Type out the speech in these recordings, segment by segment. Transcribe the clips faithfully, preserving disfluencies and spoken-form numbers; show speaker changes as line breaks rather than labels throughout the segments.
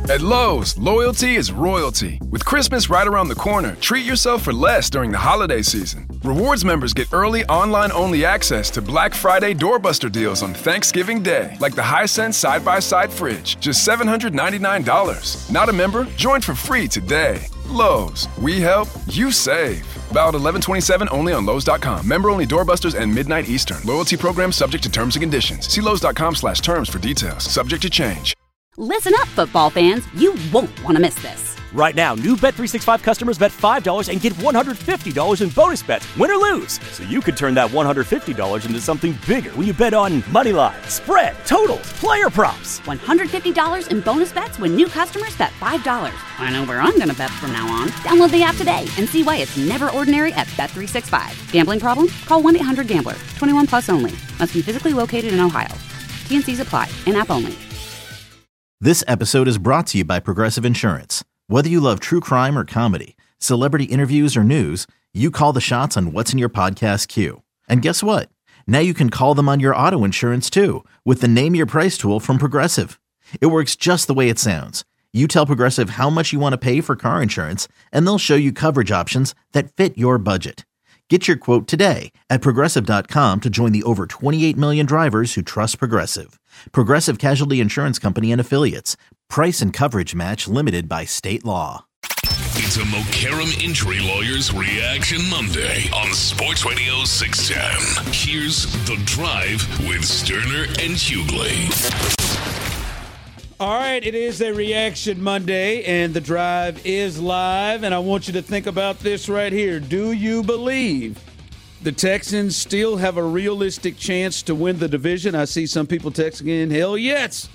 At Lowe's, loyalty is royalty. With Christmas right around the corner, treat yourself for less during the holiday season. Rewards members get early online-only access to Black Friday doorbuster deals on Thanksgiving Day, like the Hisense side-by-side fridge, just seven hundred ninety-nine dollars. Not a member? Join for free today. Lowe's, we help, you save. Valid eleven twenty-seven only on Lowe's dot com. Member-only doorbusters and midnight Eastern. Loyalty program subject to terms and conditions. See Lowe's dot com slash terms for details. Subject to change.
Listen up, football fans. You won't want to miss this.
Right now, new Bet three sixty-five customers bet five dollars and get one hundred fifty dollars in bonus bets, win or lose. So you could turn that one hundred fifty dollars into something bigger when you bet on money line, spread, totals, player props.
one hundred fifty dollars in bonus bets when new customers bet five dollars. I know where I'm going to bet from now on. Download the app today and see why it's never ordinary at Bet three sixty-five. Gambling problem? Call one eight hundred gambler. twenty-one plus only. Must be physically located in Ohio. T and C's apply. In-app only.
This episode is brought to you by Progressive Insurance. Whether you love true crime or comedy, celebrity interviews or news, you call the shots on what's in your podcast queue. And guess what? Now you can call them on your auto insurance too with the Name Your Price tool from Progressive. It works just the way it sounds. You tell Progressive how much you want to pay for car insurance, and they'll show you coverage options that fit your budget. Get your quote today at Progressive dot com to join the over twenty-eight million drivers who trust Progressive. Progressive Casualty Insurance Company and Affiliates. Price and coverage match limited by state law.
It's a Mokaram Injury Lawyers Reaction Monday on Sports Radio six ten. Here's The Drive with Sterner and Hughley.
All right, it is a Reaction Monday, and The Drive is live, and I want you to think about this right here. Do you believe the Texans still have a realistic chance to win the division? I see some people texting in, hell yes.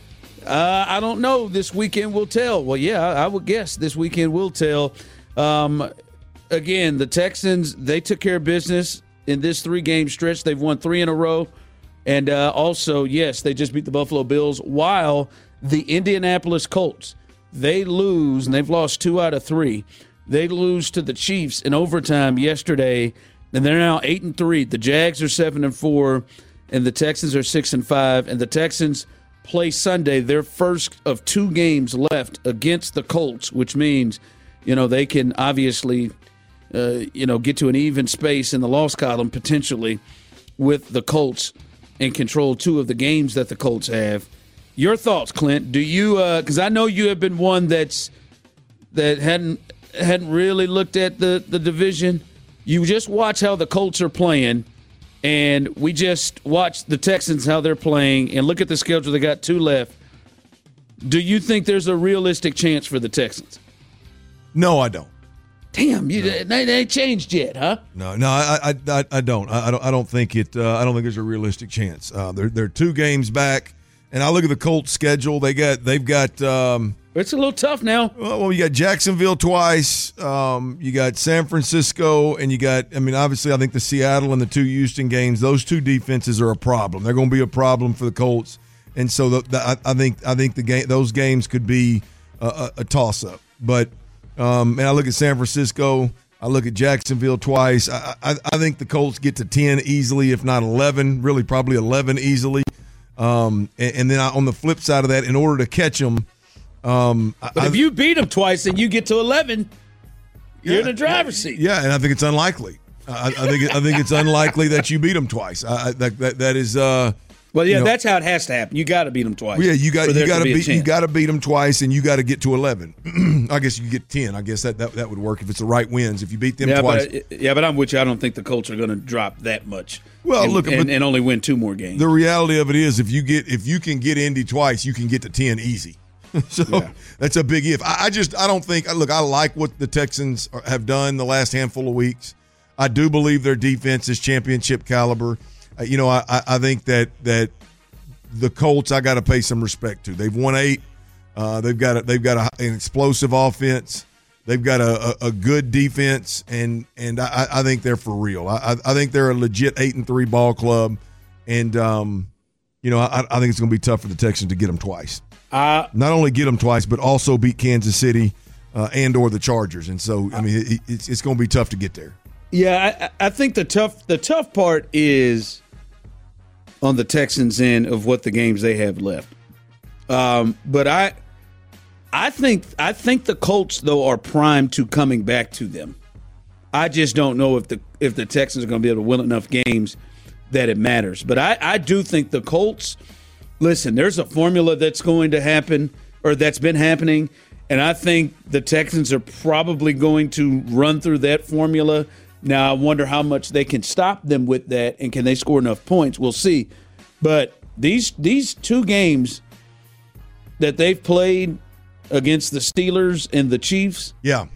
Uh, I don't know. This weekend will tell. Well, yeah, I would guess this weekend will tell. Um, again, the Texans, they took care of business in this three-game stretch. They've won three in a row. And uh, also, yes, they just beat the Buffalo Bills, while the Indianapolis Colts, they lose, and they've lost two out of three. They lose to the Chiefs in overtime yesterday, and they're now eight and three. The Jags are seven and four, and the Texans are six and five. And the Texans play Sunday, their first of two games left against the Colts, which means, you know, they can obviously, uh, you know, get to an even space in the loss column potentially with the Colts and control two of the games that the Colts have. Your thoughts, Clint? Do you? Because uh, I know you have been one that's that hadn't hadn't really looked at the the division. You just watch how the Colts are playing, and we just watch the Texans how they're playing, and look at the schedule. They got two left. Do you think there's a realistic chance for the Texans?
No, I don't.
Damn, you, no. they, they ain't changed yet, huh?
No, no, I, I, I don't. I, I don't. I don't think it. Uh, I don't think there's a realistic chance. Uh, they're they're two games back. And I look at the Colts schedule. They got, they've got. Um,
it's a little tough now.
Well, you got Jacksonville twice. Um, you got San Francisco, and you got. I mean, obviously, I think the Seattle and the two Houston games. Those two defenses are a problem. They're going to be a problem for the Colts, and so the, the, I, I think I think the game those games could be a, a, a toss up. But um, and I look at San Francisco. I look at Jacksonville twice. I, I, I think the Colts get to ten easily, if not eleven. Really, probably eleven easily. Um, and, and then I, on the flip side of that, in order to catch them, um,
but
I,
if you beat them twice and you get to eleven, you're
yeah,
in the driver's seat.
Yeah, and I think it's unlikely. I, I think I think it's unlikely that you beat them twice. I, I, that, that that is. Uh,
well, yeah,
you know,
that's how it has to happen. You got to beat them twice.
Yeah, you got you got to beat you got to
be
beat them twice, and you got to get to eleven. I guess you get ten. I guess that, that that would work if it's the right wins. If you beat them
yeah,
twice.
But, yeah, but I'm with you. I don't think the Colts are going to drop that much.
Well,
and,
look,
and, and only win two more games.
The reality of it is, if you get if you can get Indy twice, you can get to ten easy. so yeah. That's a big if. I, I just I don't think. Look, I like what the Texans are, have done the last handful of weeks. I do believe their defense is championship caliber. Uh, you know, I, I think that that the Colts I got to pay some respect to. They've won eight. Uh, they've got a, they've got a, an explosive offense. They've got a, a, a good defense, and and I, I think they're for real. I, I think they're a legit eight and three ball club, and um, you know I, I think it's going to be tough for the Texans to get them twice.
Uh,
Not only get them twice, but also beat Kansas City uh, and or the Chargers. And so I mean it, it's it's going to be tough to get there.
Yeah, I, I think the tough the tough part is on the Texans' end of what the games they have left. Um, but I. I think I think the Colts, though, are primed to coming back to them. I just don't know if the if the Texans are going to be able to win enough games that it matters. But I, I do think the Colts, listen, there's a formula that's going to happen or that's been happening, and I think the Texans are probably going to run through that formula. Now, I wonder how much they can stop them with that, and can they score enough points? We'll see. But these these two games that they've played against the Steelers and the Chiefs,
yeah,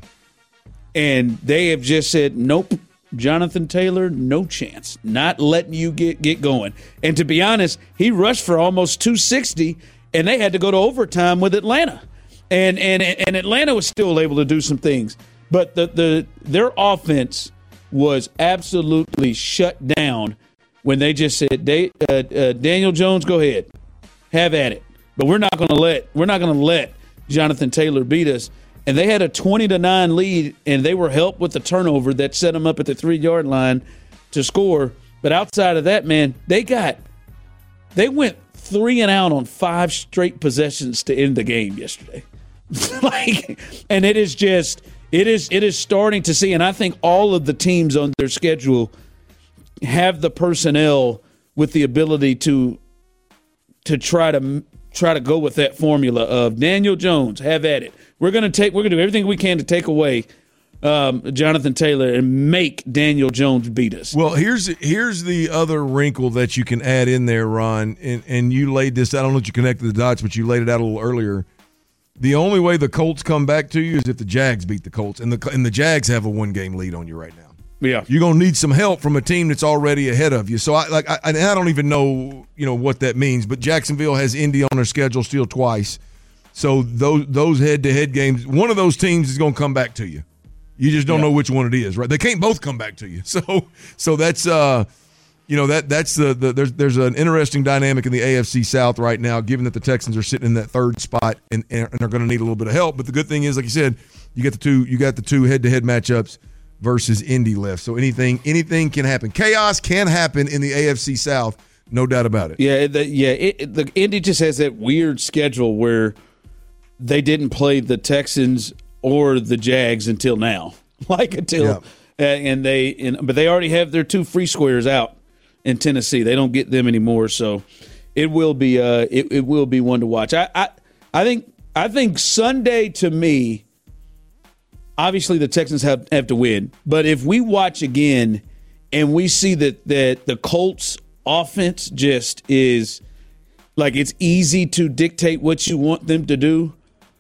and they have just said, nope, Jonathan Taylor, no chance, not letting you get, get going. And to be honest, he rushed for almost two sixty, and they had to go to overtime with Atlanta. And and and Atlanta was still able to do some things. But the the their offense was absolutely shut down when they just said, uh, uh, Daniel Jones, go ahead, have at it. But we're not going to let we're not going to let Jonathan Taylor beat us. And they had a twenty to nine lead, and they were helped with the turnover that set them up at the three-yard line to score. But outside of that, man, they got they went three and out on five straight possessions to end the game yesterday. like, and it is just it is it is starting to see, and I think all of the teams on their schedule have the personnel with the ability to to try to try to go with that formula of Daniel Jones, have at it. We're gonna take we're gonna do everything we can to take away um, Jonathan Taylor and make Daniel Jones beat us.
Well, here's here's the other wrinkle that you can add in there, Ron, and, and you laid this. I don't know if you connected the dots, but you laid it out a little earlier. The only way the Colts come back to you is if the Jags beat the Colts, and the and the Jags have a one game lead on you right now.
Yeah,
you're gonna need some help from a team that's already ahead of you. So I like I, I don't even know you know what that means, but Jacksonville has Indy on their schedule still twice. So those those head to head games, one of those teams is gonna come back to you. You just don't yeah. know which one it is, right? They can't both come back to you. So so that's uh you know that that's the, the there's there's an interesting dynamic in the A F C South right now, given that the Texans are sitting in that third spot and, and are going to need a little bit of help. But the good thing is, like you said, you get the two you got the two head to head matchups versus Indy left. So anything anything can happen. Chaos can happen in the A F C South, no doubt about it.
Yeah, the, yeah. It, the Indy just has that weird schedule where they didn't play the Texans or the Jags until now, like until, yeah. uh, and they, and, but they already have their two free squares out in Tennessee. They don't get them anymore, so it will be, uh, it, it will be one to watch. I, I, I think, I think Sunday to me, obviously the Texans have have to win, but if we watch again and we see that that the Colts offense just is like it's easy to dictate what you want them to do,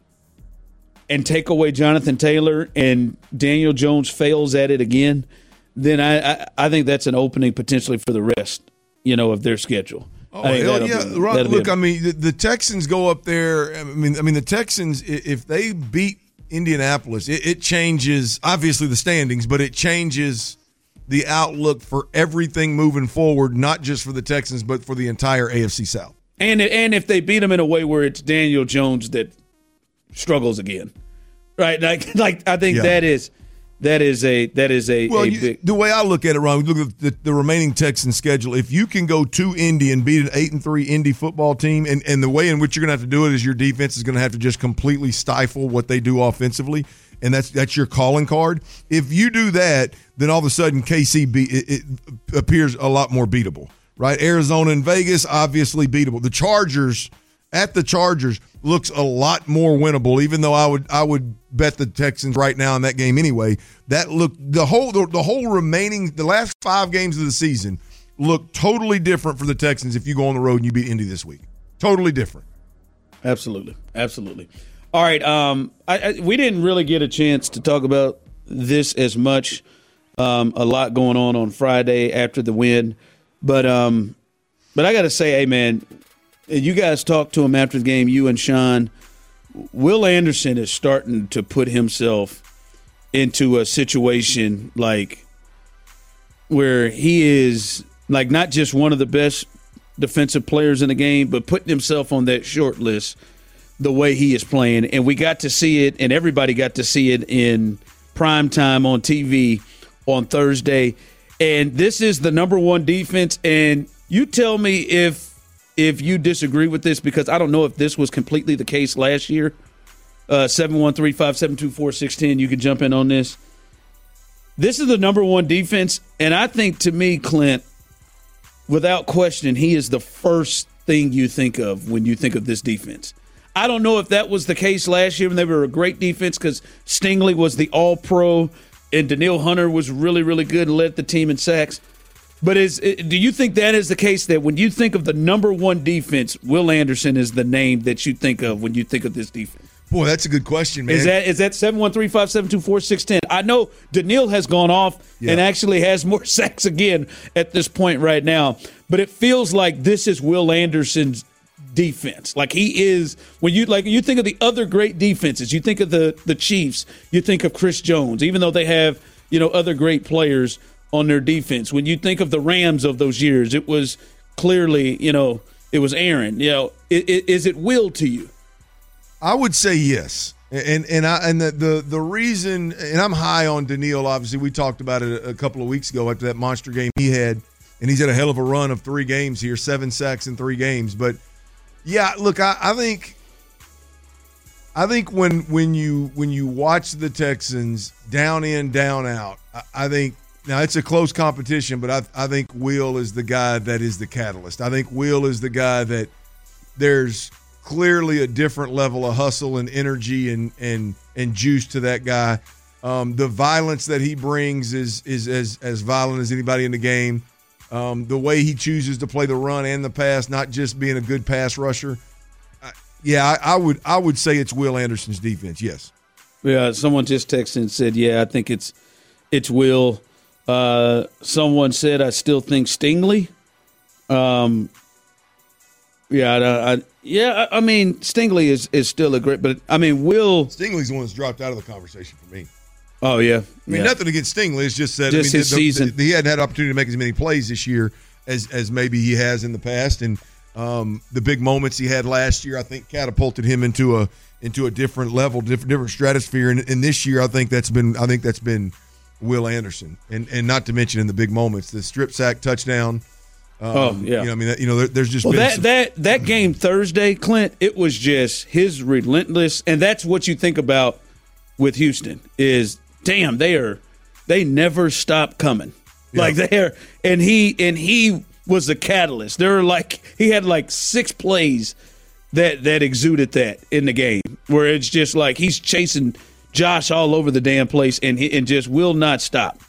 and take away Jonathan Taylor and Daniel Jones fails at it again, then I, I, I think that's an opening potentially for the rest, you know, of their schedule.
Oh, hell yeah. Be, Ron, look, a, I mean, the, the Texans go up there. I mean, I mean, the Texans, if they beat Indianapolis, it, it changes, obviously, the standings, but it changes the outlook for everything moving forward, not just for the Texans, but for the entire A F C South.
And, and if they beat them in a way where it's Daniel Jones that struggles again, right? Like, like I think yeah. that is that is a that is a,
well.
a
You,
big,
the way I look at it, Ron, we look at the, the remaining Texan schedule. If you can go to Indy and beat an eight and three Indy football team, and, and the way in which you're going to have to do it is your defense is going to have to just completely stifle what they do offensively, and that's that's your calling card. If you do that, then all of a sudden K C be, it, it appears a lot more beatable, right? Arizona and Vegas obviously beatable. The Chargers. At the Chargers looks a lot more winnable, even though I would I would bet the Texans right now in that game anyway. That look the whole the, the whole remaining the last five games of the season look totally different for the Texans if you go on the road and you beat Indy this week. Totally different.
Absolutely, absolutely. All right, um, I, I, we didn't really get a chance to talk about this as much. Um, a lot going on on Friday after the win, but um, but I got to say, hey man. You guys talked to him after the game, you and Sean. Will Anderson is starting to put himself into a situation like where he is like not just one of the best defensive players in the game, but putting himself on that short list the way he is playing. And we got to see it, and everybody got to see it in prime time on T V on Thursday. And this is the number one defense. And you tell me if If you disagree with this, because I don't know if this was completely the case last year, uh, seven one three, five seven two, four six one zero. You can jump in on this. This is the number one defense, and I think to me, Clint, without question, he is the first thing you think of when you think of this defense. I don't know if that was the case last year when they were a great defense because Stingley was the all-pro and Danielle Hunter was really, really good and led the team in sacks. But is do you think that is the case that when you think of the number one defense, Will Anderson is the name that you think of when you think of this defense?
Boy, that's a good question, man.
Is that is that seven one three, five seven two, four six one zero? I know Danielle has gone off yeah. and actually has more sacks again at this point right now. But it feels like this is Will Anderson's defense. Like he is when you like you think of the other great defenses, you think of the the Chiefs, you think of Chris Jones, even though they have, you know, other great players on their defense. When you think of the Rams of those years, it was clearly, you know, it was Aaron. You know, it, it, is it Will to you?
I would say yes. And and I and the, the the reason, and I'm high on Danielle, obviously. We talked about it a, a couple of weeks ago after that monster game he had, and he's had a hell of a run of three games here, seven sacks in three games. But yeah, look, I, I think I think when when you when you watch the Texans down in, down out, I, I think now it's a close competition, but I I think Will is the guy that is the catalyst. I think Will is the guy that there's clearly a different level of hustle and energy and and and juice to that guy. Um, the violence that he brings is is as as violent as anybody in the game. Um, the way he chooses to play the run and the pass, not just being a good pass rusher. Uh, yeah, I, I would I would say it's Will Anderson's defense. Yes.
Yeah. Someone just texted and said, "Yeah, I think it's it's Will." Uh, someone said, "I still think Stingley." Um. Yeah. I, I, yeah. I mean, Stingley is is still a great, but I mean, Will
Stingley's the one that's dropped out of the conversation for me.
Oh, yeah.
I mean,
yeah.
nothing against Stingley. It's just that
just
I mean,
his
the,
season.
The, he hadn't had opportunity to make as many plays this year as as maybe he has in the past. And um, the big moments he had last year, I think, catapulted him into a into a different level, different different stratosphere. And, and this year, I think that's been I think that's been Will Anderson. And and not to mention in the big moments, the strip sack touchdown. Um,
oh yeah.
You know, I mean, that, you know, there, there's just
well
been
that
some-
that that game Thursday, Clint. It was just his relentless, and that's what you think about with Houston is. Damn, they are they never stop coming. Yeah. Like they're and he and he was the catalyst. There were like he had like six plays that that exuded that in the game where it's just like he's chasing Josh all over the damn place and he, and just will not stop.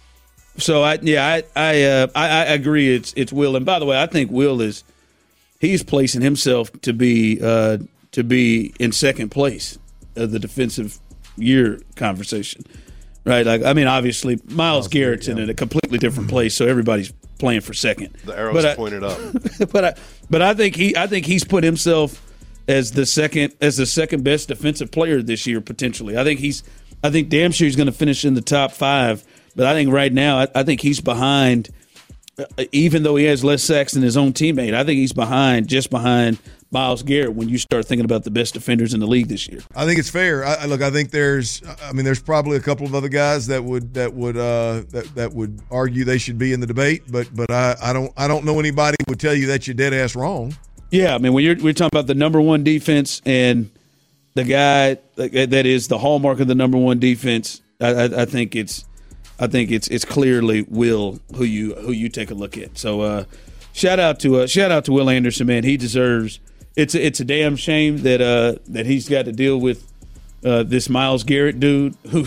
So I yeah, I I uh, I, I agree it's it's Will. And by the way, I think Will is he's placing himself to be uh, to be in second place of the defensive year conversation, right? Like, I mean, obviously, Myles, Myles Garrett's Garrett, yeah. in a completely different place, so everybody's playing for second.
The arrow's
but I,
pointed up.
but I, but I think he, I think he's put himself as the second, as the second best defensive player this year potentially. I think he's, I think damn sure he's going to finish in the top five. But I think right now, I, I think he's behind, uh, even though he has less sacks than his own teammate. I think he's behind, just behind Myles Garrett when you start thinking about the best defenders in the league this year.
I think it's fair. I, look, I think there's, I mean, there's probably a couple of other guys that would that would uh, that that would argue they should be in the debate, but but I, I don't I don't know anybody who would tell you that you're dead ass wrong.
Yeah, I mean, when you're we're talking about the number one defense and the guy that is the hallmark of the number one defense, I, I, I think it's I think it's it's clearly Will who you who you take a look at. So uh, shout out to uh, shout out to Will Anderson, man. He deserves. It's a, it's a damn shame that uh, that he's got to deal with uh, this Myles Garrett dude who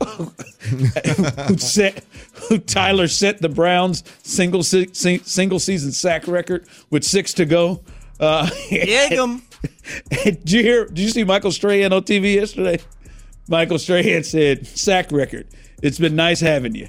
who set who Tyler set the Browns single se- single season sack record with six to go. Uh,
Yegum.
Did you hear? Did you see Michael Strahan on T V yesterday? Michael Strahan said sack record. It's been nice having you.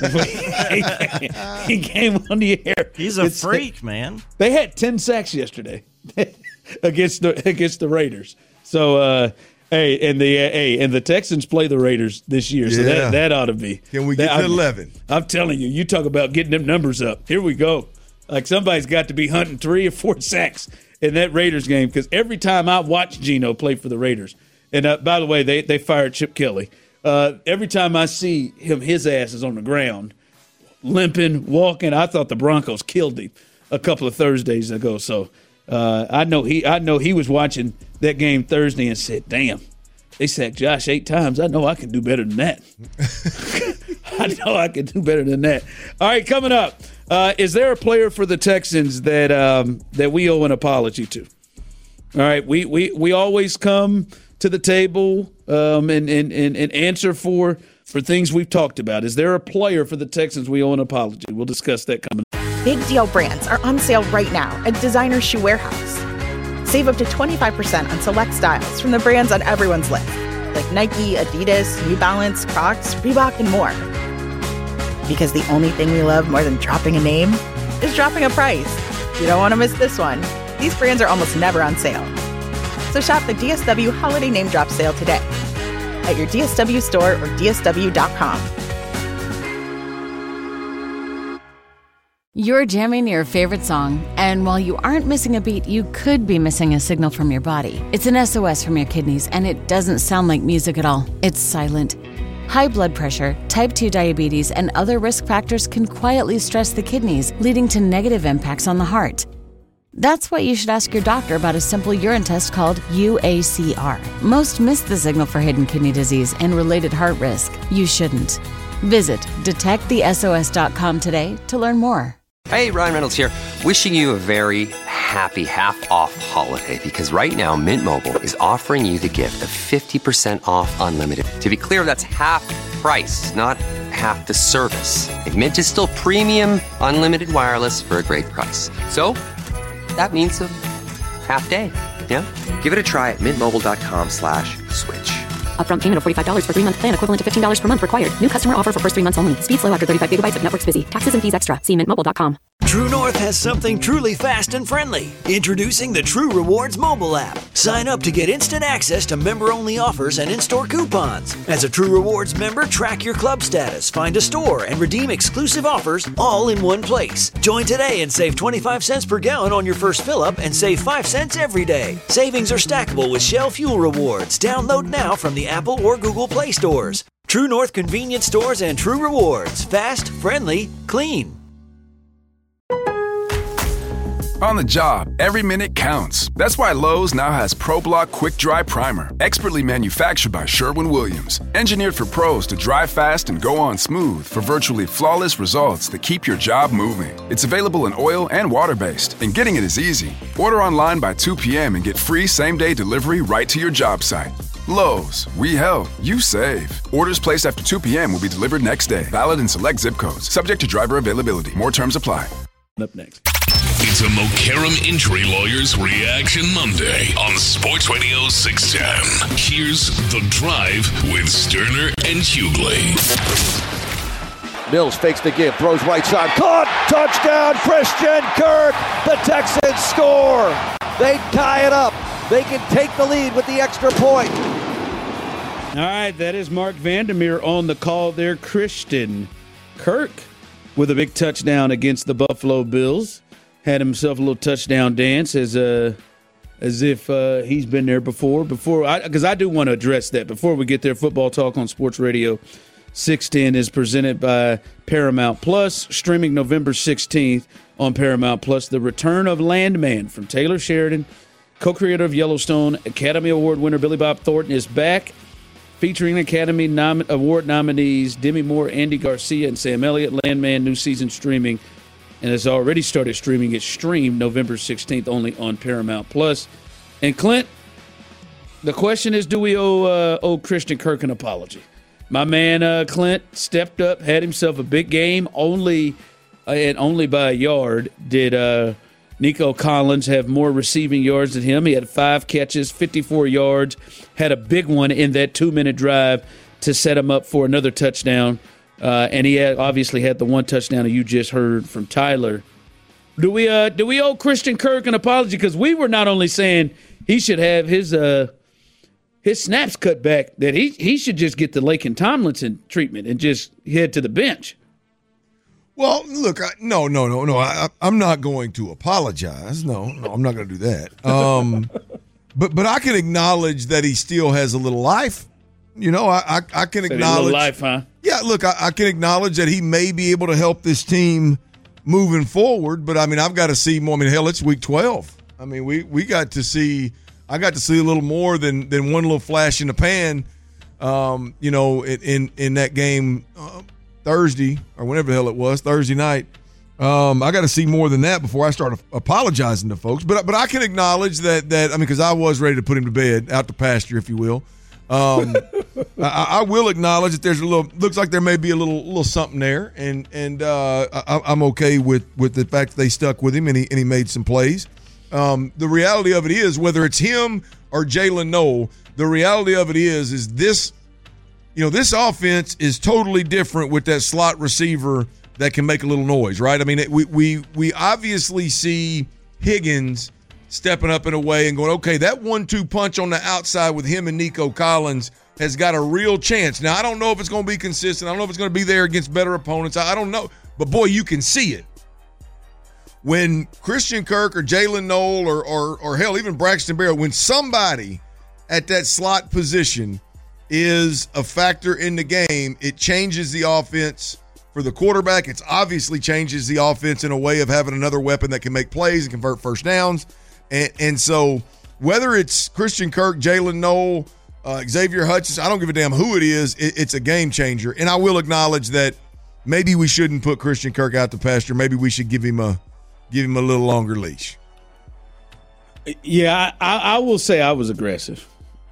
He came on the air.
He's a
it's,
freak, man.
They had ten sacks yesterday against the against the Raiders. So, uh, hey, and the uh, hey, and the Texans play the Raiders this year. So
yeah.
that that ought to be.
Can we get
that,
to
I'm,
eleven?
I'm telling you, you talk about getting them numbers up. Here we go. Like somebody's got to be hunting three or four sacks in that Raiders game because every time I watch Geno play for the Raiders, and uh, by the way, they they fired Chip Kelly. Uh, every time I see him, his ass is on the ground, limping, walking. I thought the Broncos killed him a couple of Thursdays ago. So uh, I know he, I know he was watching that game Thursday and said, "Damn, they sacked Josh eight times. I know I can do better than that. I know I can do better than that. All right, coming up, uh, is there a player for the Texans that um, that we owe an apology to? All right, we we, we always come to the table um, and, and, and, and answer for for things we've talked about. Is there a player for the Texans we owe an apology? We'll discuss that coming up.
Big deal brands are on sale right now at Designer Shoe Warehouse. Save up to twenty-five percent on select styles from the brands on everyone's list, like Nike, Adidas, New Balance, Crocs, Reebok, and more. Because the only thing we love more than dropping a name is dropping a price. You don't want to miss this one. These brands are almost never on sale. So shop the D S W Holiday Name Drop Sale today at your D S W store or D S W dot com.
You're jamming your favorite song, and while you aren't missing a beat, you could be missing a signal from your body. It's an S O S from your kidneys, and it doesn't sound like music at all. It's silent. High blood pressure, type two diabetes, and other risk factors can quietly stress the kidneys, leading to negative impacts on the heart. That's why you should ask your doctor about a simple urine test called U A C R. Most miss the signal for hidden kidney disease and related heart risk. You shouldn't. Visit detect the S O S dot com today to learn more.
Hey, Ryan Reynolds here, wishing you a very happy half-off holiday, because right now Mint Mobile is offering you the gift of fifty percent off unlimited. To be clear, that's half price, not half the service. And Mint is still premium unlimited wireless for a great price. So that means a half day, yeah? Give it a try at mintmobile.com slash switch.
Upfront payment of forty-five dollars for three-month plan equivalent to fifteen dollars per month required. New customer offer for first three months only. Speed slow after thirty-five gigabytes if network's busy. Taxes and fees extra. See mint mobile dot com.
True North has something truly fast and friendly. Introducing the True Rewards mobile app. Sign up to get instant access to member-only offers and in-store coupons. As a True Rewards member, track your club status, find a store, and redeem exclusive offers all in one place. Join today and save twenty-five cents per gallon on your first fill-up and save five cents every day. Savings are stackable with Shell Fuel Rewards. Download now from the Apple or Google Play stores. True North Convenience Stores and True Rewards. Fast, friendly, clean.
On the job, every minute counts. That's why Lowe's now has ProBlock Quick Dry Primer, expertly manufactured by Sherwin-Williams. Engineered for pros to dry fast and go on smooth for virtually flawless results that keep your job moving. It's available in oil and water-based, and getting it is easy. Order online by two p.m. and get free same-day delivery right to your job site. Lowe's, we help, you save. Orders placed after two p.m. will be delivered next day. Valid in select zip codes. Subject to driver availability. More terms apply.
Up next.
It's a Mokaram Injury Lawyers Reaction Monday on Sports Radio six ten. Here's The Drive with Sterner and Hughley.
Mills fakes the give, throws right side, caught, touchdown, Christian Kirk. The Texans score. They tie it up. They can take the lead with the extra point.
All right, that is Mark Vandermeer on the call there. Christian Kirk with a big touchdown against the Buffalo Bills. Had himself a little touchdown dance as uh, as if uh, he's been there before. Before, because I, I do want to address that. Before we get there, Football Talk on Sports Radio six ten is presented by Paramount Plus, streaming November sixteenth on Paramount Plus. The Return of Landman from Taylor Sheridan, co-creator of Yellowstone, Academy Award winner Billy Bob Thornton is back, featuring Academy nom- Award nominees Demi Moore, Andy Garcia, and Sam Elliott. Landman, new season streaming, and has already started streaming. It's streamed November sixteenth only on Paramount Plus. And Clint, the question is, do we owe uh, owe Christian Kirk an apology? My man uh, Clint stepped up, had himself a big game. Only uh, and only by a yard did uh, Nico Collins have more receiving yards than him. He had five catches, fifty-four yards, had a big one in that two-minute drive to set him up for another touchdown. Uh, and he had, obviously had the one touchdown that you just heard from Tyler. Do we uh, do we owe Christian Kirk an apology? Because we were not only saying he should have his uh, his snaps cut back, that he he should just get the Laken Tomlinson treatment and just head to the bench.
Well, look, I, no, no, no, no. I, I'm not going to apologize. No, no, I'm not going to do that. Um, but but I can acknowledge that he still has a little life. You know, I I, I can
Said
acknowledge.
Little life, huh?
Yeah, look, I, I can acknowledge that he may be able to help this team moving forward. But I mean, I've got to see more. I mean, hell, it's week twelve. I mean, we we got to see. I got to see a little more than than one little flash in the pan. Um, you know, in in, in that game uh, Thursday or whenever the hell it was, Thursday night. Um, I got to see more than that before I start apologizing to folks. But but I can acknowledge that that I mean, because I was ready to put him to bed, out to pasture, if you will. Um, I, I will acknowledge that there's a little looks like there may be a little little something there, and and uh, I, I'm okay with with the fact that they stuck with him and he and he made some plays. Um, the reality of it is, whether it's him or Jalen Noel, the reality of it is is this, you know, this offense is totally different with that slot receiver that can make a little noise, right? I mean, it, we we we obviously see Higgins stepping up in a way and going, okay, that one two punch on the outside with him and Nico Collins has got a real chance. Now, I don't know if it's going to be consistent. I don't know if it's going to be there against better opponents. I, I don't know. But, boy, you can see it. When Christian Kirk or Jalen Noel or, or, or hell, even Braxton Barrow, when somebody at that slot position is a factor in the game, it changes the offense. For the quarterback, it's obviously changes the offense in a way of having another weapon that can make plays and convert first downs. And, and so whether it's Christian Kirk, Jalen Noel, uh, Xavier Hutchinson, I don't give a damn who it is, it, it's a game changer. And I will acknowledge that maybe we shouldn't put Christian Kirk out to pasture. Maybe we should give him a give him a little longer leash.
Yeah, I, I will say I was aggressive.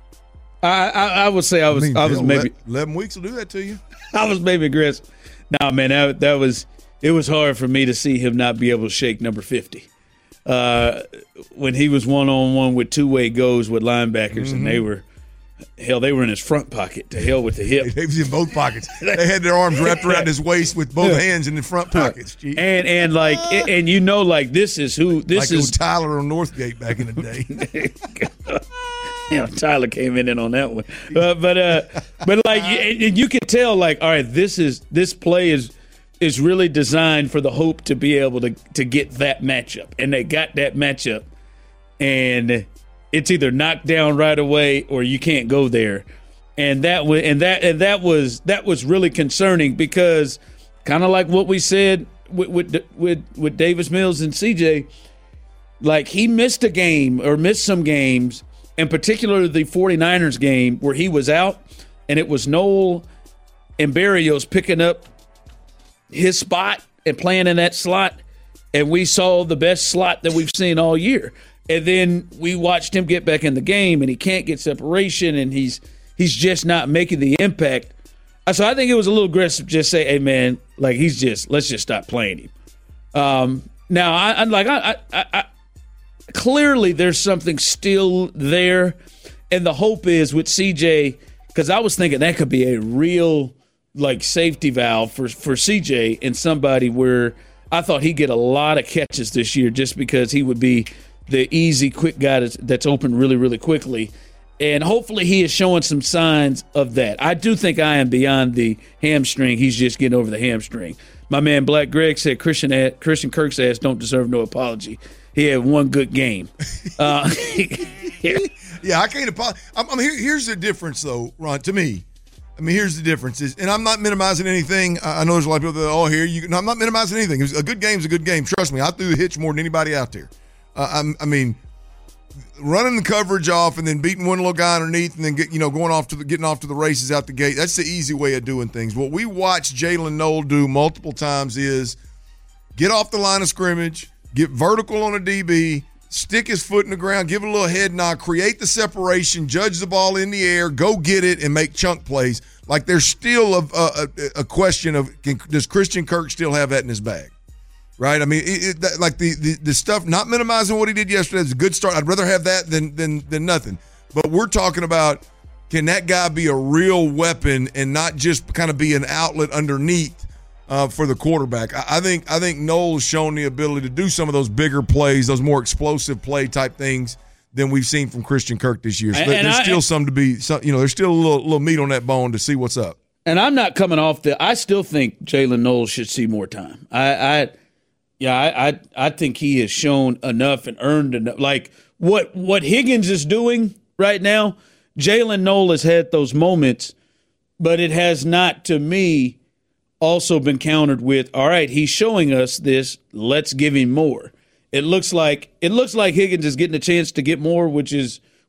I I, I would say I was I, mean, I was maybe
eleven weeks will do that to you.
I was maybe aggressive. No, man, that that was it was hard for me to see him not be able to shake number fifty. Uh, when he was one-on-one with two-way goes with linebackers, mm-hmm. and they were, hell, they were in his front pocket. To hell with the hip.
They was in both pockets. They had their arms wrapped around his waist with both hands in the front pockets. Jeez.
And and like and you know, like this is who this
like
is.
Like Tyler on Northgate back in the day.
You know, Tyler came in on that one, uh, but uh, but like you, you could tell, like, all right, this is this play is. is really designed for the hope to be able to to get that matchup. And they got that matchup. And it's either knocked down right away or you can't go there. And that was and that and that was that was really concerning because kind of like what we said with, with with with Davis Mills and C J, like he missed a game or missed some games, in particular the 49ers game where he was out and it was Noel and Barrios picking up his spot and playing in that slot, and we saw the best slot that we've seen all year. And then we watched him get back in the game, and he can't get separation, and he's he's just not making the impact. So I think it was a little aggressive to just say, hey, man, like he's just – let's just stop playing him. Um, now, I, I like I, I, I clearly there's something still there, and the hope is with C J – because I was thinking that could be a real – like safety valve for, for C J and somebody where I thought he'd get a lot of catches this year just because he would be the easy, quick guy that's, that's open really, really quickly. And hopefully he is showing some signs of that. I do think I am beyond the hamstring. He's just getting over the hamstring. My man Black Greg said Christian Christian Kirk's ass don't deserve no apology. He had one good game. uh,
yeah. yeah, I can't apologize. I'm, I'm here, here's the difference, though, Ron, to me. I mean, here's the difference. Is, and I'm not minimizing anything. I know there's a lot of people that, oh, here, you. No, I'm not minimizing anything. A good game's a good game. Trust me, I threw the hitch more than anybody out there. Uh, I'm, I mean, running the coverage off and then beating one little guy underneath and then get, you know, going off to the, getting off to the races out the gate. That's the easy way of doing things. What we watched Jalen Noel do multiple times is get off the line of scrimmage, get vertical on a D B, stick his foot in the ground, give it a little head nod, create the separation, judge the ball in the air, go get it, and make chunk plays. Like there's still a, a, a question of can, does Christian Kirk still have that in his bag, right? I mean, it, it, that, like the, the the stuff, not minimizing what he did yesterday, is a good start. I'd rather have that than than than nothing. But we're talking about can that guy be a real weapon and not just kind of be an outlet underneath uh, for the quarterback? I, I think I think Noel's shown the ability to do some of those bigger plays, those more explosive play type things than we've seen from Christian Kirk this year. So and, there's and still I, some to be, some, you know, there's still a little, little meat on that bone to see what's up.
And I'm not coming off the. I still think Jalen Noel should see more time. I, I yeah, I, I, I think he has shown enough and earned enough. Like what what Higgins is doing right now, Jalen Noel has had those moments, but it has not, to me, also been countered with. All right, he's showing us this. Let's give him more. It looks like it looks like Higgins is getting a chance to get more, which is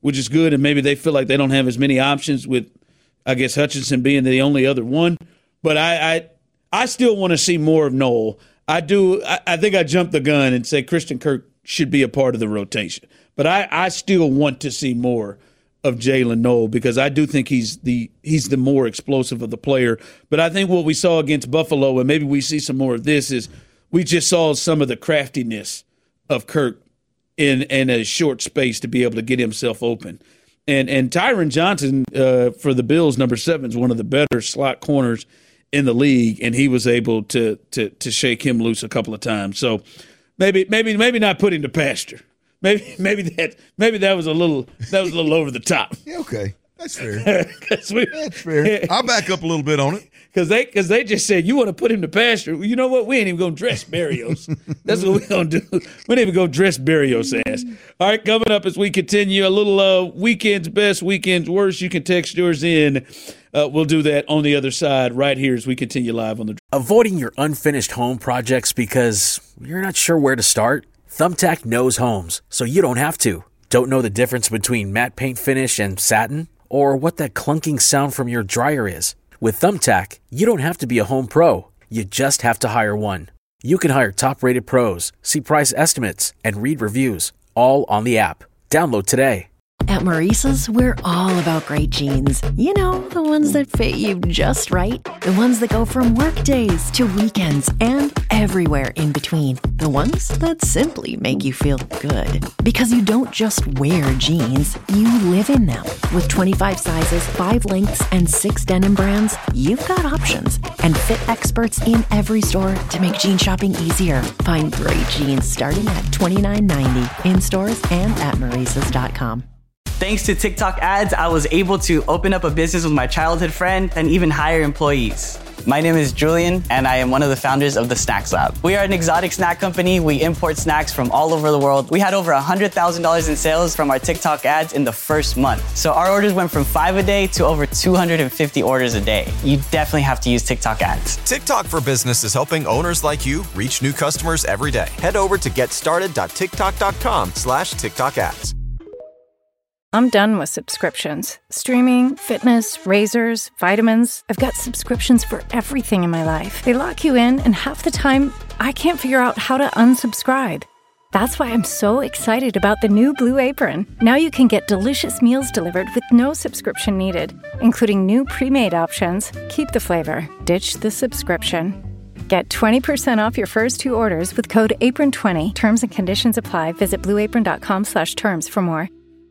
which is good, and maybe they feel like they don't have as many options with, I guess, Hutchinson being the only other one. But I I, I still want to see more of Noel. I do. I, I think I jumped the gun and say Christian Kirk should be a part of the rotation. But I, I still want to see more of Jalen Noel because I do think he's the he's the more explosive of the player. But I think what we saw against Buffalo, and maybe we see some more of this, is we just saw some of the craftiness of Kirk in, in a short space to be able to get himself open. And and Tyron Johnson uh, for the Bills, number seven, is one of the better slot corners in the league, and he was able to to to shake him loose a couple of times. So maybe maybe maybe not put him to pasture. Maybe maybe that maybe that was a little that was a little over the top.
Yeah, okay, that's fair.
we,
that's fair. I'll back up a little bit on it.
Because they, cause they just said, you want to put him to pasture. Well, you know what? We ain't even going to dress Berrios. That's what we're going to do. We ain't even going to dress Berrios' ass. All right, coming up as we continue, a little uh, weekend's best, weekend's worst. You can text yours in. Uh, we'll do that on the other side right here as we continue live on the.
Avoiding your unfinished home projects because you're not sure where to start? Thumbtack knows homes, so you don't have to. Don't know the difference between matte paint finish and satin? Or what that clunking sound from your dryer is? With Thumbtack, you don't have to be a home pro. You just have to hire one. You can hire top-rated pros, see price estimates, and read reviews, all on the app. Download today.
At Maurice's, we're all about great jeans. You know, the ones that fit you just right. The ones that go from work days to weekends and everywhere in between. The ones that simply make you feel good. Because you don't just wear jeans, you live in them. With twenty-five sizes, five lengths, and six denim brands, you've got options. And fit experts in every store to make jean shopping easier. Find great jeans starting at twenty-nine ninety in stores and at Maurices dot com.
Thanks to TikTok ads, I was able to open up a business with my childhood friend and even hire employees. My name is Julian, and I am one of the founders of the Snacks Lab. We are an exotic snack company. We import snacks from all over the world. We had over one hundred thousand dollars in sales from our TikTok ads in the first month. So our orders went from five a day to over two hundred fifty orders a day. You definitely have to use TikTok ads.
TikTok for Business is helping owners like you reach new customers every day. Head over to getstarted.tiktok.com slash TikTok ads.
I'm done with subscriptions. Streaming, fitness, razors, vitamins. I've got subscriptions for everything in my life. They lock you in, and half the time, I can't figure out how to unsubscribe. That's why I'm so excited about the new Blue Apron. Now you can get delicious meals delivered with no subscription needed, including new pre-made options. Keep the flavor, ditch the subscription. Get twenty percent off your first two orders with code apron twenty. Terms and conditions apply. Visit blueapron.com slash terms for more.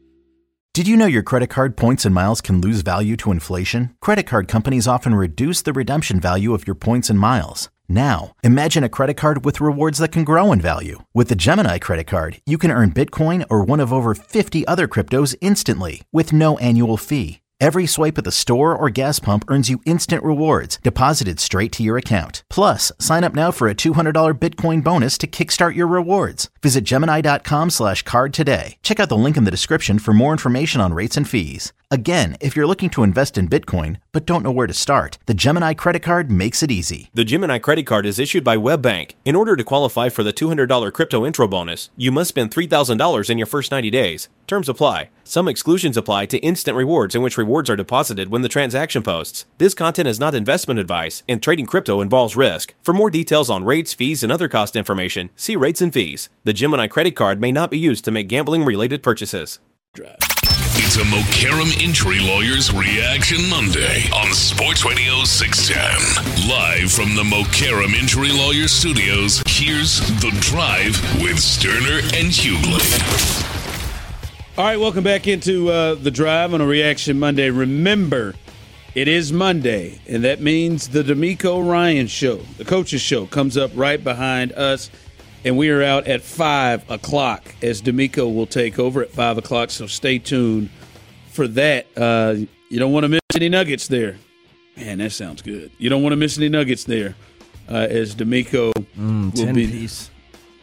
Did you know your credit card points and miles can lose value to inflation? Credit card companies often reduce the redemption value of your points and miles. Now, imagine a credit card with rewards that can grow in value. With the Gemini Credit Card, you can earn Bitcoin or one of over fifty other cryptos instantly with no annual fee. Every swipe at the store or gas pump earns you instant rewards deposited straight to your account. Plus, sign up now for a two hundred dollars Bitcoin bonus to kickstart your rewards. Visit Gemini.com slash card today. Check out the link in the description for more information on rates and fees. Again, if you're looking to invest in Bitcoin but don't know where to start, the Gemini Credit Card makes it easy.
The Gemini Credit Card is issued by WebBank. In order to qualify for the two hundred dollars crypto intro bonus, you must spend three thousand dollars in your first ninety days. Terms apply. Some exclusions apply to instant rewards in which rewards are deposited when the transaction posts. This content is not investment advice, and trading crypto involves risk. For more details on rates, fees, and other cost information, see rates and fees. The Gemini Credit Card may not be used to make gambling-related purchases.
It's a Mokaram Injury Lawyers Reaction Monday on Sports Radio six ten. Live from the Mokaram Injury Lawyers studios, here's The Drive with Sterner and Hughley.
All right, welcome back into uh, The Drive on a Reaction Monday. Remember, it is Monday, and that means the D'Amico Ryan Show, the coach's show, comes up right behind us, and we are out at five o'clock as D'Amico will take over at five o'clock, so stay tuned for that. Uh, you don't want to miss any nuggets there. Man, that sounds good. You don't want to miss any nuggets there uh, as D'Amico
mm,
will
ten
be.
Piece.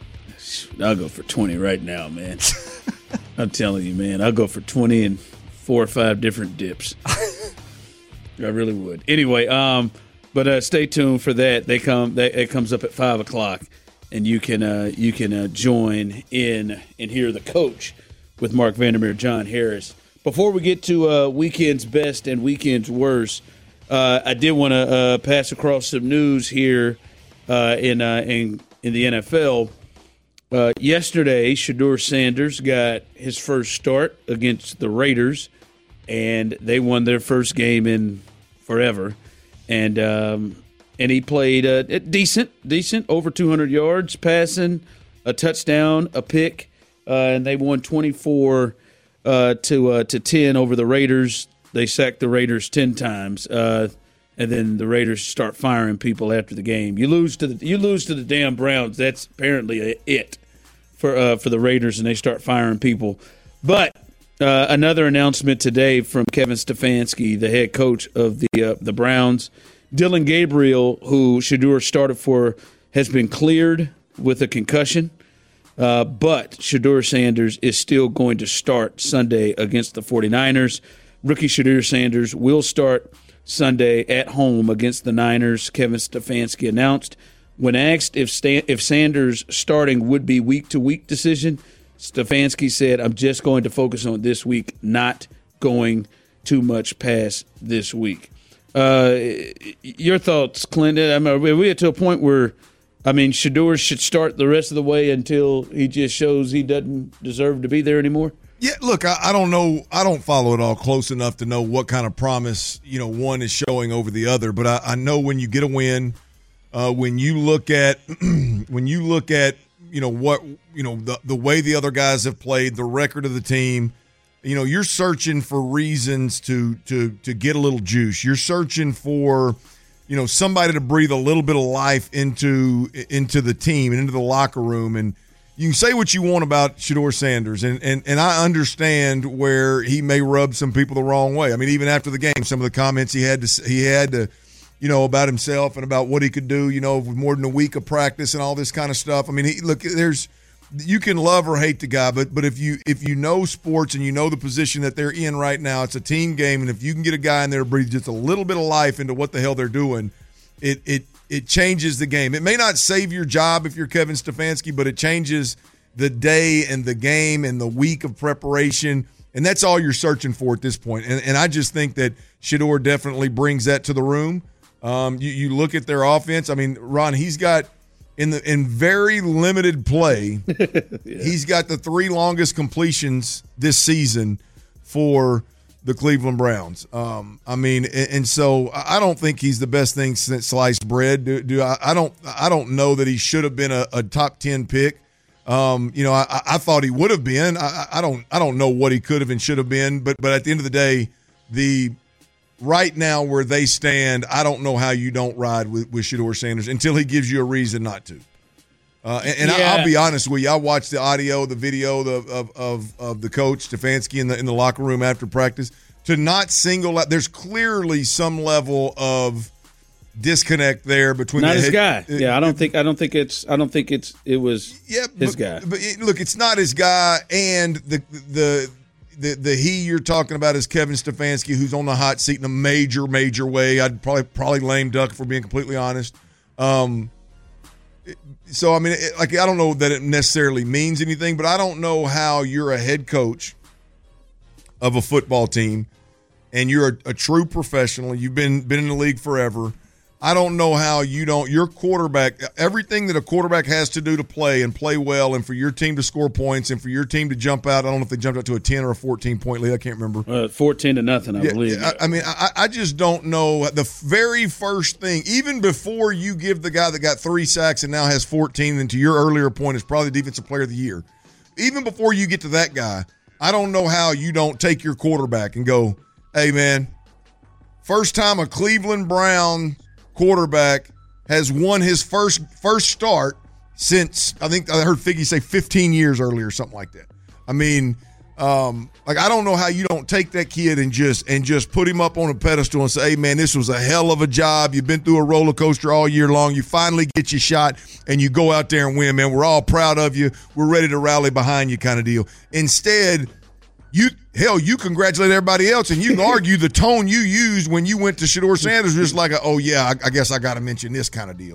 I'll go for twenty right now, man. I'm telling you, man. I'll go for twenty and four or five different dips. I really would. Anyway, um, but uh, stay tuned for that. They come. They, it comes up at five o'clock, and you can uh, you can uh, join in and hear the coach with Mark Vandermeer, John Harris. Before we get to uh, weekend's best and weekend's worst, uh, I did want to uh, pass across some news here uh, in, uh, in in the N F L. Uh, yesterday, Shedeur Sanders got his first start against the Raiders, and they won their first game in forever. And um, and he played uh, decent, decent, over two hundred yards passing, a touchdown, a pick, uh, and they won twenty-four uh, to uh, to ten over the Raiders. They sacked the Raiders ten times, uh, and then the Raiders start firing people after the game. You lose to the you lose to the damn Browns. That's apparently a, it for uh, for the Raiders, and they start firing people. But uh, another announcement today from Kevin Stefanski, the head coach of the uh, the Browns. Dylan Gabriel, who Shedeur started for, has been cleared with a concussion, uh, but Shedeur Sanders is still going to start Sunday against the 49ers. Rookie Shedeur Sanders will start Sunday at home against the Niners, Kevin Stefanski announced. When asked if Stan- if Sanders starting would be week-to-week decision, Stefanski said, I'm just going to focus on this week, not going too much past this week. Uh, your thoughts, Clinton? I mean, are we at to a point where, I mean, Shedeur should start the rest of the way until he just shows he doesn't deserve to be there anymore?
Yeah, look, I, I don't know. I don't follow it all close enough to know what kind of promise, you know, one is showing over the other. But I, I know when you get a win, uh, when you look at when you look at, you know, what, you know, the, the way the other guys have played, the record of the team, you know, you're searching for reasons to to to get a little juice. You're searching for, you know, somebody to breathe a little bit of life into into the team and into the locker room. And you can say what you want about Shedeur Sanders, and and and I understand where he may rub some people the wrong way. I mean, even after the game, some of the comments he had to he had to, you know, about himself and about what he could do, you know, with more than a week of practice and all this kind of stuff. I mean, he, look, there's. You can love or hate the guy, but but if you if you know sports and you know the position that they're in right now, it's a team game, and if you can get a guy in there to breathe just a little bit of life into what the hell they're doing, it it it changes the game. It may not save your job if you're Kevin Stefanski, but it changes the day and the game and the week of preparation, and that's all you're searching for at this point. And and I just think that Shedeur definitely brings that to the room. Um, you you look at their offense. I mean, Ron, he's got. In the in very limited play, yeah. He's got the three longest completions this season for the Cleveland Browns. Um, I mean, and, and so I don't think he's the best thing since sliced bread. Do, do I, I don't I don't know that he should have been a, a top ten pick. Um, you know, I, I thought he would have been. I, I don't I don't know what he could have and should have been. But but at the end of the day, the right now where they stand, I don't know how you don't ride with, with Shedeur Sanders until he gives you a reason not to. Uh, and and yeah. I, I'll be honest with you, I watched the audio, the video the, of, of of the coach, Stefanski, in the in the locker room after practice. To not single out, there's clearly some level of disconnect there between
not
the
his
head,
guy. Yeah, I don't think I don't think it's I don't think it's it was
yeah,
his
but,
guy.
But it, look, it's not his guy, and the the. The the he you're talking about is Kevin Stefanski, who's on the hot seat in a major, major way. I'd probably probably lame duck if we're being completely honest. Um, so, I mean, it, like I don't know that it necessarily means anything, but I don't know how you're a head coach of a football team and you're a, a true professional. You've been been in the league forever. I don't know how you don't – your quarterback – everything that a quarterback has to do to play and play well and for your team to score points and for your team to jump out – I don't know if they jumped out to a ten or a fourteen-point lead. I can't remember.
Uh, fourteen to nothing, I
yeah,
believe.
I, I mean, I, I just don't know. The very first thing, even before you give the guy that got three sacks and now has fourteen, and to your earlier point is probably the defensive player of the year, even before you get to that guy, I don't know how you don't take your quarterback and go, hey, man, first time a Cleveland Brown – quarterback has won his first first start since, I think I heard Figgy say fifteen years earlier or something like that. I mean, um, like I don't know how you don't take that kid and just and just put him up on a pedestal and say, hey, man, this was a hell of a job. You've been through a roller coaster all year long. You finally get your shot and you go out there and win, man. We're all proud of you. We're ready to rally behind you kind of deal. Instead, you hell, you congratulate everybody else, and you can argue the tone you used when you went to Shedeur Sanders was just like, a, oh, yeah, I, I guess I got to mention this kind of deal.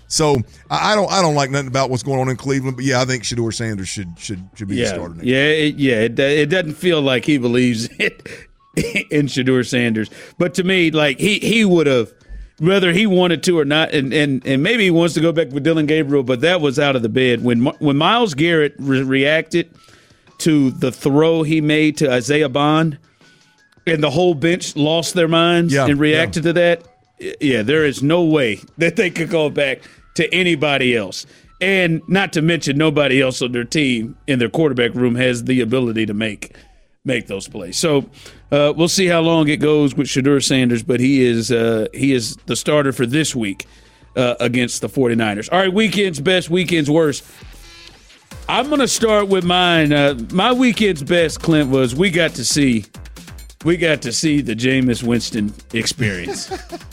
So I I don't I don't like nothing about what's going on in Cleveland, but yeah, I think Shedeur Sanders should should should be
yeah,
the starter next
yeah, it, yeah. It, it doesn't feel like he believes it in Shedeur Sanders, but to me, like he he would have, whether he wanted to or not, and, and and maybe he wants to go back with Dillon Gabriel, but that was out of the bed when when Myles Garrett re- reacted to the throw he made to Isaiah Bond, and the whole bench lost their minds
yeah,
and reacted
yeah.
to that. Yeah, there is no way that they could go back to anybody else. And not to mention nobody else on their team in their quarterback room has the ability to make make those plays. So uh, we'll see how long it goes with Shedeur Sanders, but he is uh, he is the starter for this week uh, against the 49ers. All right, weekend's best, weekend's worst. I'm going to start with mine. Uh, my weekend's best, Clint, was we got to see we got to see the Jameis Winston experience.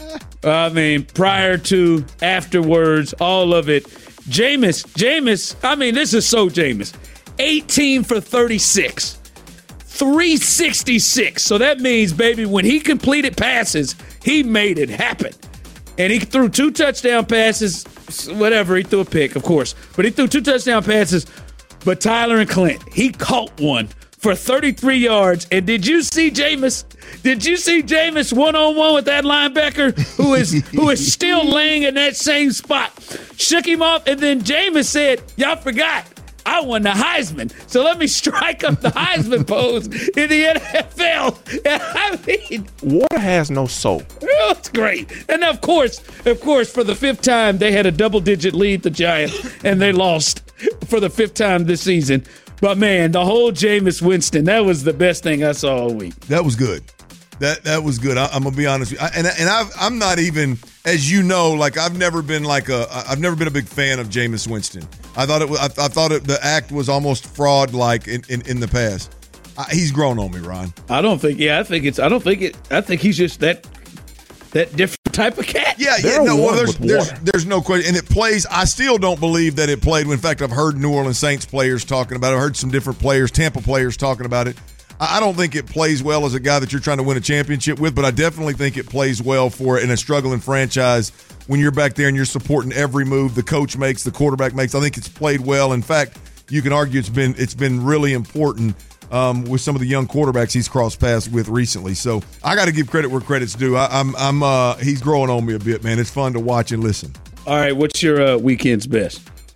I mean, prior to, afterwards, all of it. Jameis, Jameis, I mean, this is so Jameis. eighteen for thirty-six, three sixty-six. So that means, baby, when he completed passes, he made it happen. And he threw two touchdown passes, whatever, he threw a pick, of course. But he threw two touchdown passes. But Tyler and Clint, he caught one for thirty-three yards. And did you see Jameis? Did you see Jameis one-on-one with that linebacker who is who is still laying in that same spot? Shook him off, and then Jameis said, y'all forgot, I won the Heisman. So let me strike up the Heisman pose in the N F L. And I mean,
water has no soul.
It's great. And of course, of course, for the fifth time, they had a double-digit lead, the Giants, and they lost for the fifth time this season. But, man, the whole Jameis Winston, that was the best thing I saw all week.
That was good. That that was good. I, I'm gonna be honest with you, I, and and I've, I'm not even, as you know, like I've never been like a I've never been a big fan of Jameis Winston. I thought it was I, I thought it, the act was almost fraud like in, in, in the past. I, he's grown on me, Ron.
I don't think. Yeah, I think it's. I don't think it. I think he's just that that different type of cat.
Yeah, yeah. No, well, there's there's there's no question, and it plays. I still don't believe that it played. In fact, I've heard New Orleans Saints players talking about it. I've heard some different players, Tampa players talking about it. I don't think it plays well as a guy that you're trying to win a championship with, but I definitely think it plays well for in a struggling franchise when you're back there and you're supporting every move the coach makes, the quarterback makes. I think it's played well. In fact, you can argue it's been it's been really important um, with some of the young quarterbacks he's crossed paths with recently. So I got to give credit where credit's due. I, I'm I'm uh, he's growing on me a bit, man. It's fun to watch and listen.
All right, what's your uh, weekend's best?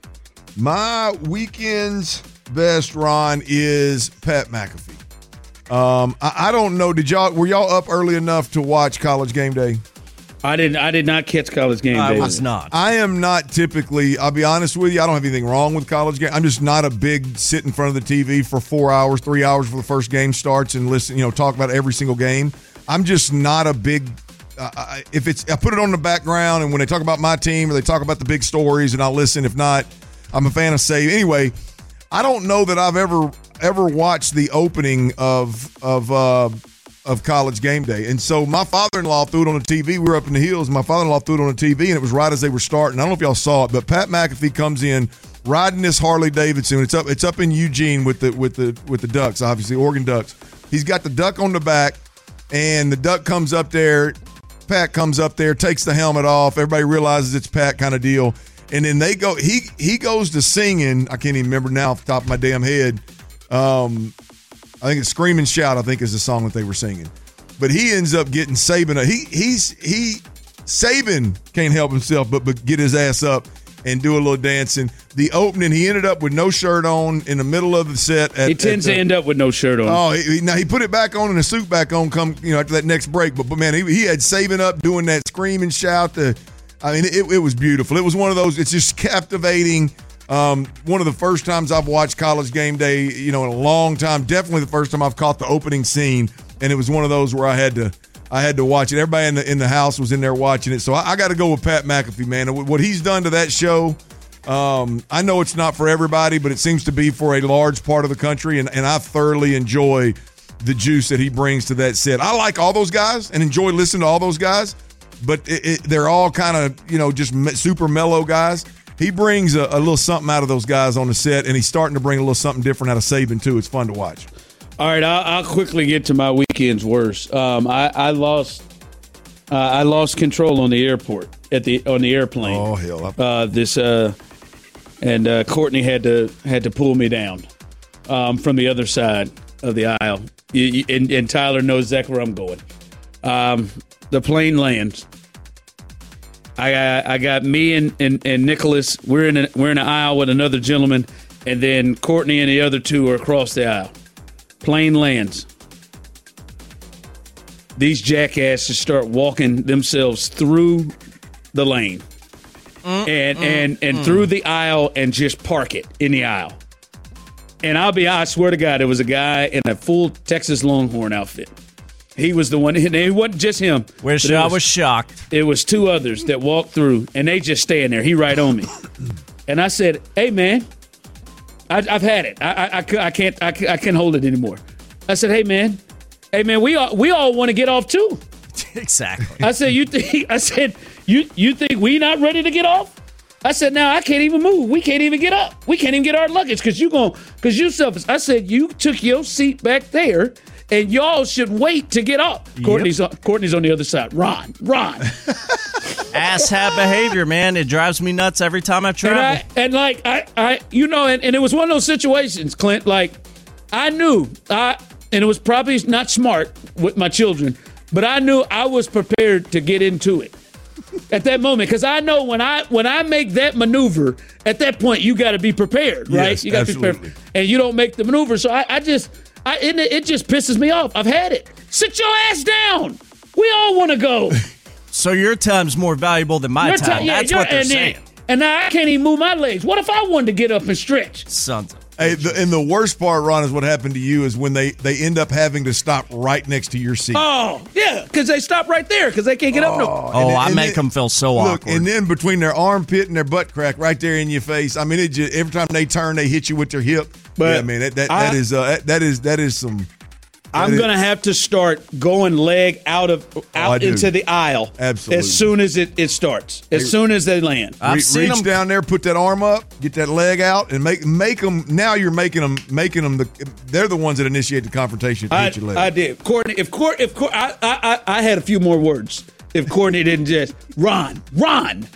My weekend's best, Ron, is Pat McAfee. Um, I, I don't know. Did y'all were y'all up early enough to watch College Game Day?
I didn't. I did not catch College Game Day.
I was not.
I am not typically. I'll be honest with you. I don't have anything wrong with College Game. I'm just not a big sit in front of the T V for four hours, three hours before the first game starts and listen. You know, talk about every single game. I'm just not a big. Uh, I, if it's, I put it on the background, and when they talk about my team or they talk about the big stories, and I'll listen. If not, I'm a fan of Save. Anyway, I don't know that I've ever. ever watched the opening of of uh, of College Game Day. And so my father-in-law threw it on the T V. We were up in the hills. My father-in-law threw it on the T V, and it was right as they were starting. I don't know if y'all saw it, but Pat McAfee comes in riding this Harley Davidson. It's up it's up in Eugene with the with the with the Ducks, obviously, Oregon Ducks. He's got the duck on the back, and the duck comes up there. Pat comes up there, takes the helmet off. Everybody realizes it's Pat kind of deal. And then they go, he he goes to singing, I can't even remember now off the top of my damn head. Um, I think it's "Scream and Shout." I think is the song that they were singing, but he ends up getting Saban. He he's he Saban can't help himself but but get his ass up and do a little dancing. The opening, he ended up with no shirt on in the middle of the set. At,
he tends
at the,
to end up with no shirt on.
Oh, he, now he put it back on and a suit back on. Come you know after that next break, but but man, he he had Saban up doing that "Scream and Shout." The I mean, it it was beautiful. It was one of those. It's just captivating. Um, one of the first times I've watched College Game Day, you know, in a long time. Definitely the first time I've caught the opening scene, and it was one of those where I had to, I had to watch it. Everybody in the in the house was in there watching it, so I, I got to go with Pat McAfee, man. What he's done to that show, um, I know it's not for everybody, but it seems to be for a large part of the country, and, and I thoroughly enjoy the juice that he brings to that set. I like all those guys and enjoy listening to all those guys, but it, it, they're all kind of, you know, just me, super mellow guys. He brings a, a little something out of those guys on the set, and he's starting to bring a little something different out of Saban, too. It's fun to watch.
All right, I'll, I'll quickly get to my weekend's worst. Um, I, I lost Uh, I lost control on the airport at the on the airplane.
Oh hell!
Uh, this uh, and uh, Courtney had to had to pull me down um, from the other side of the aisle. You, you, and, and Tyler knows exactly where I'm going. Um, the plane lands. I got, I got me and, and, and Nicholas. We're in a, we're in an aisle with another gentleman, and then Courtney and the other two are across the aisle. Plane lands. These jackasses start walking themselves through the lane mm, and mm, and and mm. through the aisle and just park it in the aisle. And I'll be, I swear to God, there was a guy in a full Texas Longhorn outfit. He was the one, and it wasn't just him.
Wish I was, was shocked.
It was two others that walked through, and they just stand there. He right on me. And I said, hey, man, I, I've had it. I, I, I, I can't I, I can't hold it anymore. I said, hey, man, hey, man, we all, we all want to get off, too.
Exactly.
I said, you think, I said, you, you think we not ready to get off? I said, now I can't even move. We can't even get up. We can't even get our luggage because you going because you selfish. I said, you took your seat back there, and y'all should wait to get up. Yep. Courtney's on, Courtney's on the other side. Ron, Ron.
Asshat behavior, man. It drives me nuts every time I travel.
And, I, and like I, I, you know, and, and it was one of those situations, Clint. Like I knew, I, and it was probably not smart with my children, but I knew I was prepared to get into it. At that moment, because I know when I when I make that maneuver, at that point you got to be prepared, right?
Yes,
you got to be prepared, and you don't make the maneuver. So I, I just, I it, it just pisses me off. I've had it. Sit your ass down. We all want to go.
So your time's more valuable than my
your
time.
time yeah,
That's what they're
and
saying.
Then, and now I can't even move my legs. What if I wanted to get up and stretch?
Sons of
Hey, the, and the worst part, Ron, is what happened to you is when they, they end up having to stop right next to your seat.
Oh, yeah, because they stop right there because they can't get
oh,
up no.
Oh,
then,
I make
then,
them feel so
look,
awkward.
And then between their armpit and their butt crack right there in your face, I mean, it just, every time they turn, they hit you with their hip. But yeah, man, that that, I, that is uh, that, that is that is some.
I'm going to have to start going leg out of out oh, into the aisle
Absolutely.
as soon as it, it starts, as hey, soon as they land.
I've Re- seen reach them. down there, put that arm up, get that leg out, and make make them. Now you're making them making them. The, they're the ones that initiate the confrontation. To
I,
hit your leg.
I did, Courtney. If Court, if Court, I, I I had a few more words. If Courtney didn't just Ron, Ron,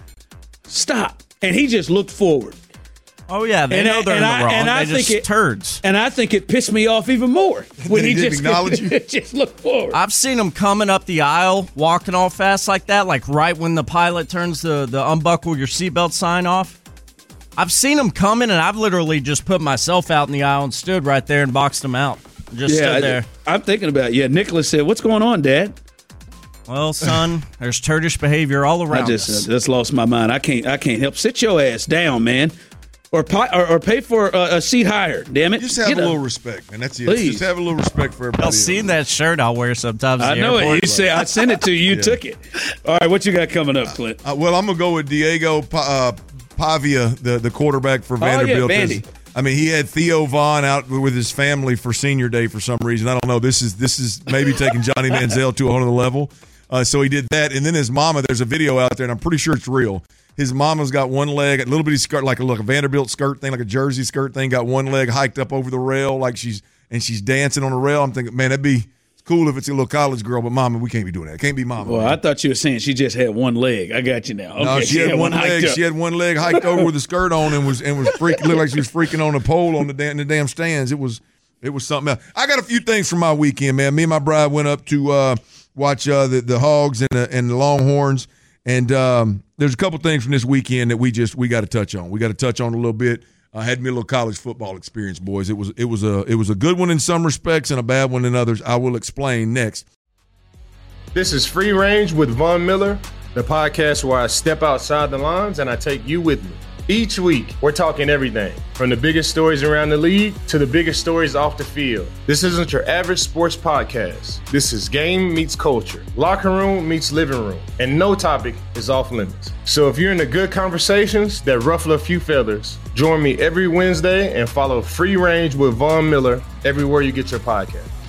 stop, and he just looked forward.
Oh, yeah, they and know I, they're in the I, wrong. And I they think just it, turds.
And I think it pissed me off even more when he,
he
just,
acknowledge you?
just looked forward.
I've seen him coming up the aisle, walking all fast like that, like right when the pilot turns the, the unbuckle your seatbelt sign off. I've seen him coming, and I've literally just put myself out in the aisle and stood right there and boxed him out. Just
yeah,
stood there.
I, I'm thinking about it. Yeah, Nicholas said, what's going on, Dad?
Well, son, there's turdish behavior all around
I just,
us.
I just lost my mind. I can't I can't help. Sit your ass down, man. Or, or or pay for a, a seat higher, damn it.
Just have Get a little up. respect, man. That's it.
Please.
Just have a little respect for everybody.
I've seen that shirt I'll wear sometimes.
I know it. You say I sent it to you. You yeah. took it. All right, what you got coming up, Clint?
Uh, well, I'm gonna go with Diego uh, Pavia, the, the quarterback for Vanderbilt.
Oh, yeah, Vandy.
I mean, he had Theo Vaughn out with his family for senior day for some reason. I don't know. This is this is maybe taking Johnny Manziel to a whole other level. Uh, so he did that, and then his mama. There's a video out there, and I'm pretty sure it's real. His mama's got one leg, a little bitty skirt, like a, like a Vanderbilt skirt thing, like a jersey skirt thing. Got one leg hiked up over the rail, like she's and she's dancing on the rail. I'm thinking, man, that'd be cool if it's a little college girl, but mama, we can't be doing that. It can't be mama.
Well, I thought you were saying she just had one leg. I got you now. Okay,
no, she, she had, had one leg. She had one leg hiked over with a skirt on and was and was freaking looked like she was freaking on a pole on the damn the damn stands. It was it was something else. I got a few things from my weekend, man. Me and my bride went up to uh, watch uh, the the Hogs and the and the Longhorns. And um, there's a couple things from this weekend that we just we got to touch on. We got to touch on a little bit. I uh, had me a little college football experience, boys. It was it was a it was a good one in some respects and a bad one in others. I will explain next.
This is Free Range with Von Miller, the podcast where I step outside the lines and I take you with me. Each week, we're talking everything from the biggest stories around the league to the biggest stories off the field. This isn't your average sports podcast. This is game meets culture, locker room meets living room, and no topic is off limits. So if you're into good conversations that ruffle a few feathers, join me every Wednesday and follow Free Range with Von Miller everywhere you get your podcast.